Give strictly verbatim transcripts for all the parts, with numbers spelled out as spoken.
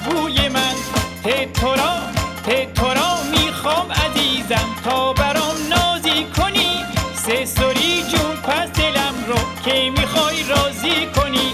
بوی من ته تو را ته تو را میخوام عزیزم تا برام نازی کنی سه سری جون پس دلم رو که میخوای راضی کنی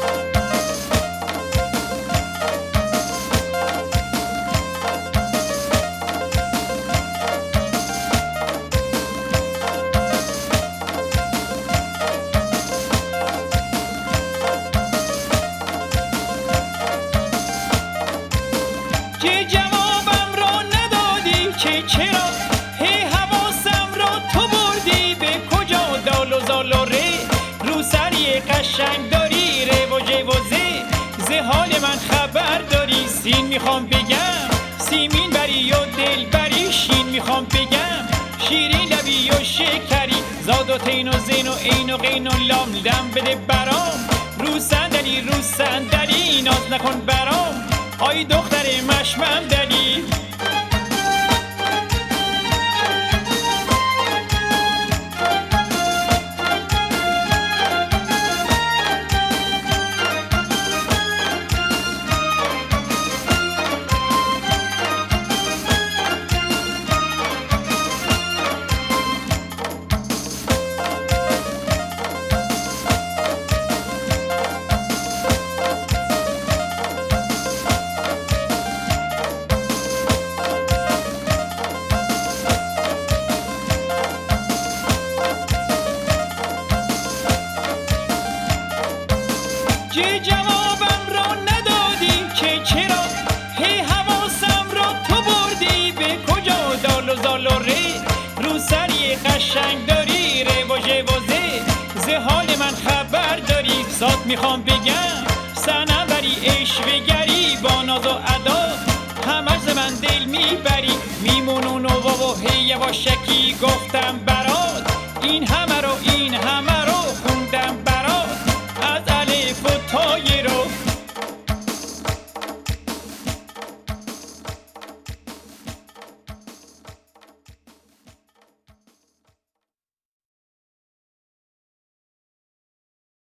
چه جوابم را ندادی که چرا هی حواسم را تو بردی به کجا دال و زال و ره رو سری قشنگ داری رواج وزه ز حال من خبر داری سین میخوام بگم سیمین بری و دل بری شین میخوام بگم شیرین لبی و شکری زاد و تین و زین و عین و قین و لام لم بده برام رو صندلی رو صندلی ناز نکن برام آی دختر مشمم دلی چه جوابم را ندادی که چرا هی حواسم را تو بردی به کجا دال و زال و ره رو سری قشنگ داری رواج وزه ز حال من خبر داری سات میخوام بگم سنم بری عشوه گری با ناز و ادا همش ز من دل میبری میمونون و و هی یواشکی گفتم